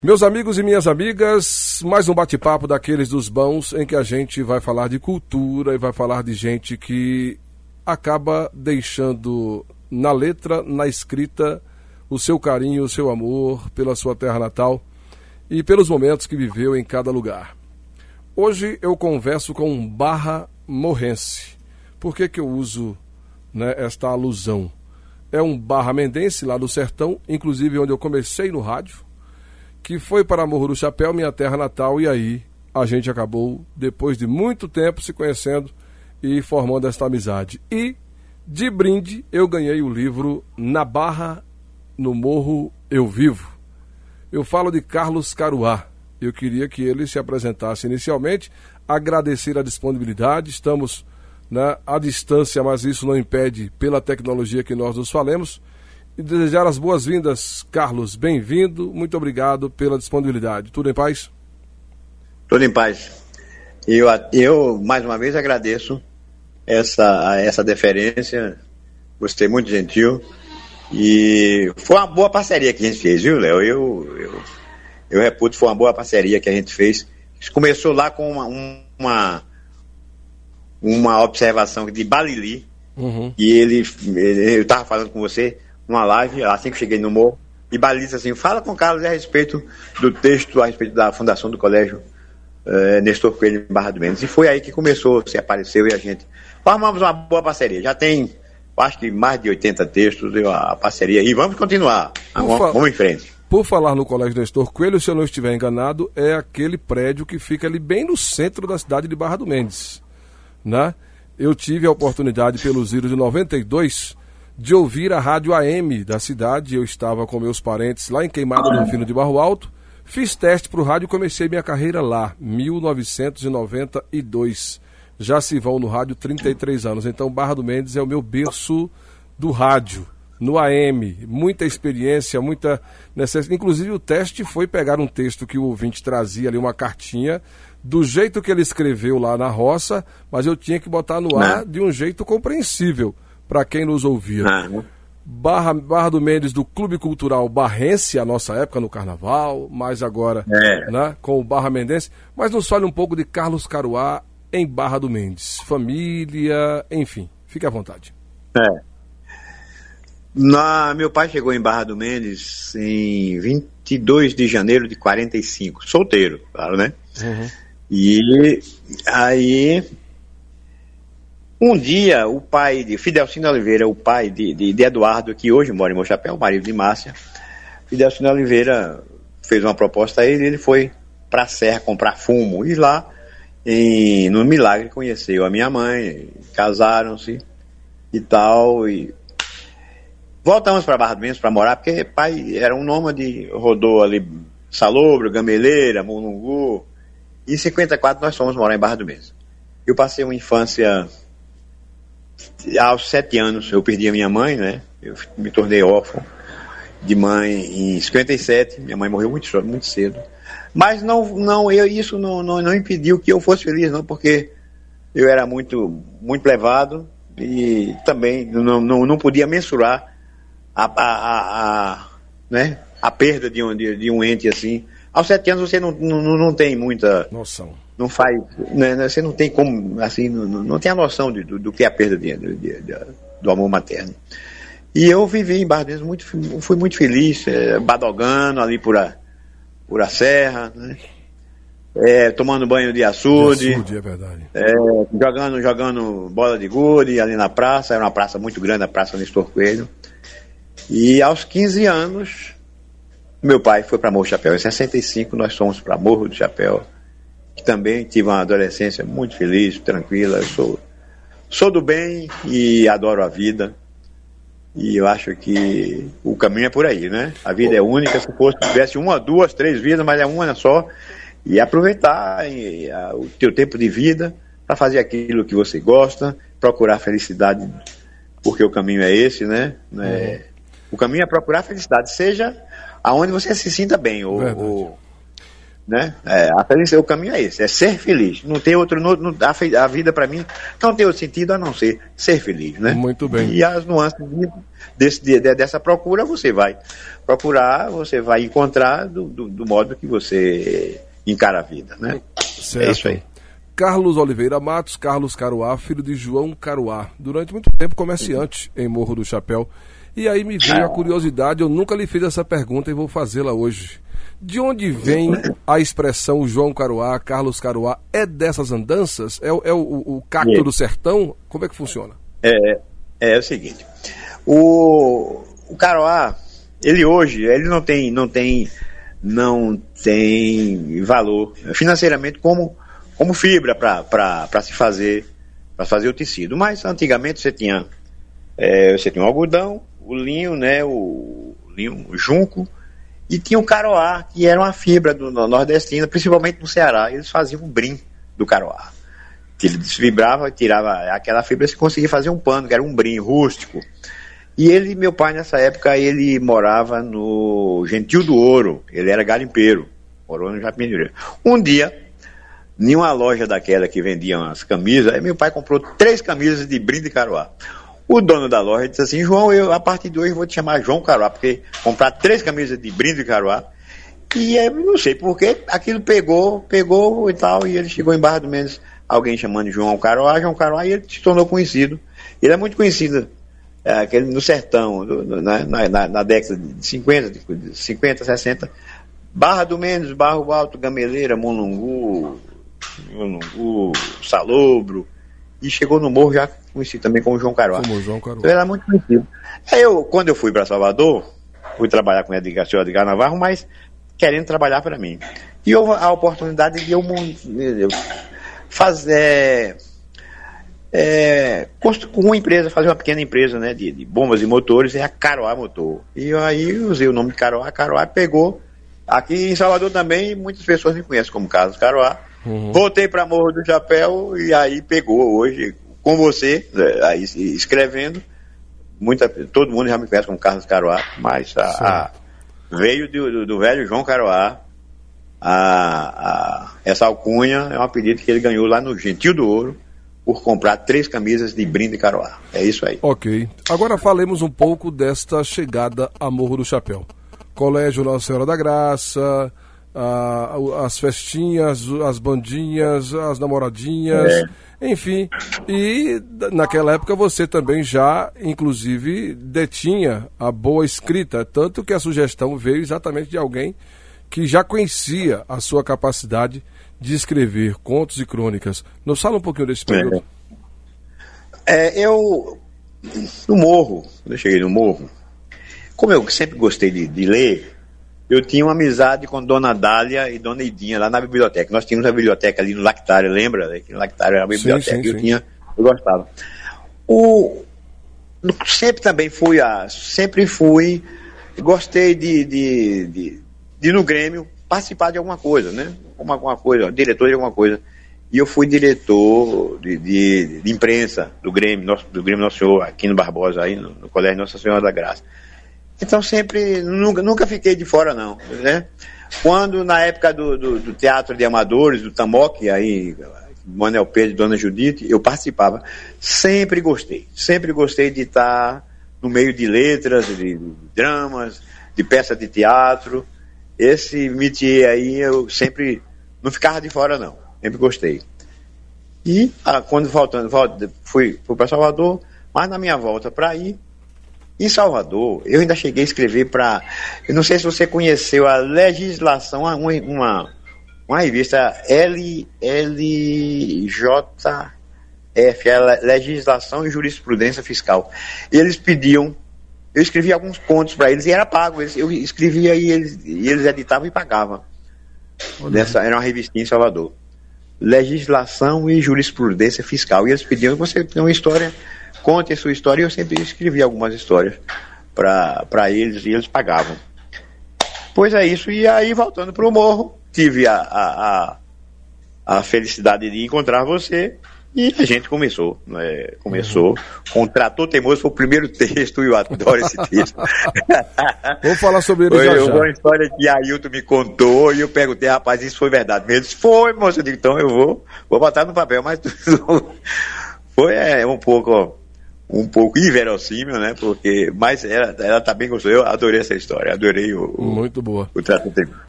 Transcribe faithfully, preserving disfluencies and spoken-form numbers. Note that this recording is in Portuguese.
Meus amigos e minhas amigas, mais um bate-papo daqueles dos bons em que a gente vai falar de cultura e vai falar de gente que acaba deixando na letra, na escrita, o seu carinho, o seu amor pela sua terra natal e pelos momentos que viveu em cada lugar. Hoje eu converso com um barra morrense. Por que que eu uso, né, esta alusão? É um barra mendense lá do sertão, inclusive onde eu comecei no rádio, que foi para Morro do Chapéu, minha terra natal, e aí a gente acabou, depois de muito tempo, se conhecendo e formando esta amizade. E, de brinde, eu ganhei o livro Na Barra, no Morro Eu Vivo. Eu falo de Carlos Caruá. Eu queria que ele se apresentasse inicialmente, agradecer a disponibilidade, estamos, né, à distância, mas isso não impede, pela tecnologia que nós nos falemos, e desejar as boas-vindas, Carlos. Bem-vindo, muito obrigado pela disponibilidade. Tudo em paz? Tudo em paz. Eu, eu mais uma vez, agradeço essa, essa deferência. Gostei, muito gentil. E foi uma boa parceria que a gente fez, viu, Léo? Eu, eu, eu reputo, foi uma boa parceria que a gente fez. Começou lá com uma, uma, uma observação de Balili. Uhum. E ele, ele eu estava falando com você numa live, assim que cheguei no morro, e Balili disse assim: fala com o Carlos a respeito do texto, a respeito da fundação do colégio eh, Nestor Coelho em Barra do Mendes. E foi aí que começou, se apareceu e a gente formamos uma boa parceria. Já tem, acho que mais de oitenta textos, a parceria, e vamos continuar, vamos, fa- vamos em frente. Por falar no colégio Nestor Coelho, se eu não estiver enganado, é aquele prédio que fica ali bem no centro da cidade de Barra do Mendes, né? Eu tive a oportunidade, pelos idos de noventa e dois, de ouvir a rádio A M da cidade. Eu estava com meus parentes lá em Queimada do Fino de Barro Alto, fiz teste para o rádio e comecei minha carreira lá, mil novecentos e noventa e dois. Já se vão no rádio trinta e três anos, então Barra do Mendes é o meu berço do rádio, no A M, muita experiência, muita necessidade. Inclusive o teste foi pegar um texto que o ouvinte trazia ali, uma cartinha, do jeito que ele escreveu lá na roça, mas eu tinha que botar no ar de um jeito compreensível para quem nos ouvia. Ah, Barra, Barra do Mendes, do Clube Cultural Barrense, a nossa época no Carnaval, mas agora é. né, com o Barra Mendense. Mas nos fale um pouco de Carlos Caruá em Barra do Mendes. Família, enfim, fique à vontade. É. Na, meu pai chegou em Barra do Mendes em vinte e dois de janeiro de quarenta e cinco, solteiro, claro, né? Uhum. E aí... Um dia, o pai de Fidelcino Oliveira, o pai de, de, de Eduardo, que hoje mora em Morro do Chapéu, o marido de Márcia, Fidelcino Oliveira fez uma proposta a ele e ele foi para a Serra comprar fumo. E lá, em, no Milagre, conheceu a minha mãe, casaram-se e tal. E voltamos para Barra do Mendes para morar, porque pai era um nômade, rodou ali Salobro, Gameleira, Mulungu. E em cinquenta e quatro nós fomos morar em Barra do Mendes. Eu passei uma infância... Aos sete anos eu perdi a minha mãe, né? Eu me tornei órfão de mãe em cinquenta e sete. Minha mãe morreu muito, muito cedo. Mas não, não, eu, isso não, não, não impediu que eu fosse feliz, não, porque eu era muito, muito levado e também não, não, não podia mensurar a, a, a, a, né? a perda de um, de, de um ente assim. Aos sete anos você não, não, não tem muita noção. Não faz, né, você não tem como, assim, não, não tem a noção de, do, do que é a perda de, de, de, de, do amor materno. E eu vivi em Barra do Mendes, muito, fui muito feliz, é, badogando ali por a, por a serra, né, é, tomando banho de açude, de açude é verdade. É, jogando, jogando bola de gude ali na praça, era uma praça muito grande, a Praça Nestor Coelho. E aos quinze anos, meu pai foi para Morro do Chapéu. Em sessenta e cinco nós fomos para Morro do Chapéu, que também tive uma adolescência muito feliz, tranquila. Eu sou, sou do bem e adoro a vida. E eu acho que o caminho é por aí, né? A vida é única, se fosse, tivesse uma, duas, três vidas, mas é uma só. E aproveitar e, a, o teu tempo de vida para fazer aquilo que você gosta, procurar felicidade, porque o caminho é esse, né? Uhum. É, o caminho é procurar felicidade, seja aonde você se sinta bem, ou, ou né? É, a felicidade, o caminho é esse, é ser feliz. Não tem outro, não, não, a, a vida para mim não tem outro sentido a não ser ser feliz, né? Muito bem. E as nuances desse, de, dessa procura você vai procurar, você vai encontrar do, do, do modo que você encara a vida, né? Certo. É isso aí. Carlos Oliveira Matos, Carlos Caruá, filho de João Caruá, durante muito tempo comerciante em Morro do Chapéu. E aí me veio a curiosidade, eu nunca lhe fiz essa pergunta e vou fazê-la hoje. De onde vem a expressão João Caruá, Carlos Caruá? É dessas andanças? É, é o, o cacto é. do sertão? Como é que funciona? É, é, é o seguinte, o, o Caruá, ele hoje, ele não tem, não tem, não tem valor financeiramente como, como fibra para se fazer, para fazer o tecido. Mas antigamente você tinha, é, você tinha o algodão, o linho, né, o linho, o junco, e tinha o caroá, que era uma fibra do nordestina, principalmente no Ceará. Eles faziam um brim do caroá. Que ele desfibrava e tirava aquela fibra, se conseguia fazer um pano, que era um brim rústico. E ele, meu pai, nessa época, ele morava no Gentil do Ouro. Ele era garimpeiro, morou no Japim de Ouro. Um dia, em uma loja daquela que vendiam as camisas, aí meu pai comprou três camisas de brim de caroá. O dono da loja disse assim: João, eu a partir de hoje vou te chamar João Caruá, porque comprar três camisas de brinde de Caruá. E eu não sei porquê, aquilo pegou, pegou e tal, e ele chegou em Barra do Mendes, alguém chamando de João Caruá, João Caruá, e ele se tornou conhecido. Ele é muito conhecido é, aquele, no sertão, do, do, na, na, na década de cinquenta, de cinquenta, sessenta, Barra do Mendes, Barro Alto, Gameleira, Monungu, Monungu, Salobro, e chegou no morro já conhecido também como João Caruá. Como João Caruá. Então ele era muito conhecido. Aí eu, quando eu fui para Salvador, fui trabalhar com o Edgar, senhor Edgar Navarro, mas querendo trabalhar para mim. E houve a oportunidade de eu, eu fazer, é, com uma empresa, fazer uma pequena empresa, né, de, de bombas e motores, é a Caruá Motor. E aí eu usei o nome de Caruá, Caruá pegou. Aqui em Salvador também, muitas pessoas me conhecem como Carlos Caruá. Uhum. Voltei para Morro do Chapéu e aí pegou hoje com você, aí escrevendo. Muita, todo mundo já me conhece como Carlos Caruá, mas a, a, veio do, do, do velho João Caruá. A, a, essa alcunha é um apelido que ele ganhou lá no Gentil do Ouro por comprar três camisas de brinde Caruá. É isso aí. Ok. Agora falemos um pouco desta chegada a Morro do Chapéu. Colégio Nossa Senhora da Graça, a, as festinhas, as bandinhas, as namoradinhas, é. Enfim. E naquela época você também já, inclusive, detinha a boa escrita, tanto que a sugestão veio exatamente de alguém que já conhecia a sua capacidade de escrever contos e crônicas. Nos fala um pouquinho desse período. É, eu, no Morro, quando eu cheguei no Morro, como eu sempre gostei de, de ler, eu tinha uma amizade com Dona Dália e Dona Idinha lá na biblioteca. Nós tínhamos a biblioteca ali no Lactário, lembra? No Lactário era a biblioteca, sim, sim, eu sim. tinha, eu gostava. O, sempre também fui, a, sempre fui, gostei de, de, de, de ir no Grêmio participar de alguma coisa, né? Alguma, alguma coisa, diretor de alguma coisa. E eu fui diretor de, de, de imprensa do Grêmio, nosso, do Grêmio Nosso Senhor, aqui no Barbosa, aí no, no Colégio Nossa Senhora da Graça. Então sempre, nunca, nunca fiquei de fora não, né? Quando na época do, do, do Teatro de Amadores, do Tamoc, aí, Manuel Pedro e Dona Judite, eu participava. Sempre gostei, sempre gostei de estar no meio de letras, de, de dramas, de peças de teatro. Esse métier aí eu sempre, não ficava de fora não, sempre gostei. E ah, quando voltando, fui, fui para Salvador, mas na minha volta para ir, em Salvador, eu ainda cheguei a escrever para... Eu não sei se você conheceu a legislação, uma, uma, uma revista L, L J F, a Legislação e Jurisprudência Fiscal. E eles pediam... Eu escrevia alguns contos para eles e era pago. Eles, eu escrevia e eles, e eles editavam e pagavam. Nessa, era uma revistinha em Salvador. Legislação e Jurisprudência Fiscal. E eles pediam que você tenha uma história... Conte a sua história, e eu sempre escrevi algumas histórias para eles, e eles pagavam. Pois é isso, e aí voltando para o Morro, tive a, a, a, a felicidade de encontrar você, E a gente começou, né? Começou. Uhum. Com o Trator Teimoso foi o primeiro texto, e eu adoro esse texto. Vamos falar sobre ele foi, já já. Foi uma história que Ailton me contou e eu perguntei, rapaz, isso foi verdade mesmo? Ele disse, foi, moço. Eu digo, então eu vou, vou botar no papel, mas foi é, um pouco um pouco inverossímil, né? Porque, mas ela, ela tá bem gostosa. Eu adorei essa história, adorei o, Muito boa. o Trator Teimoso.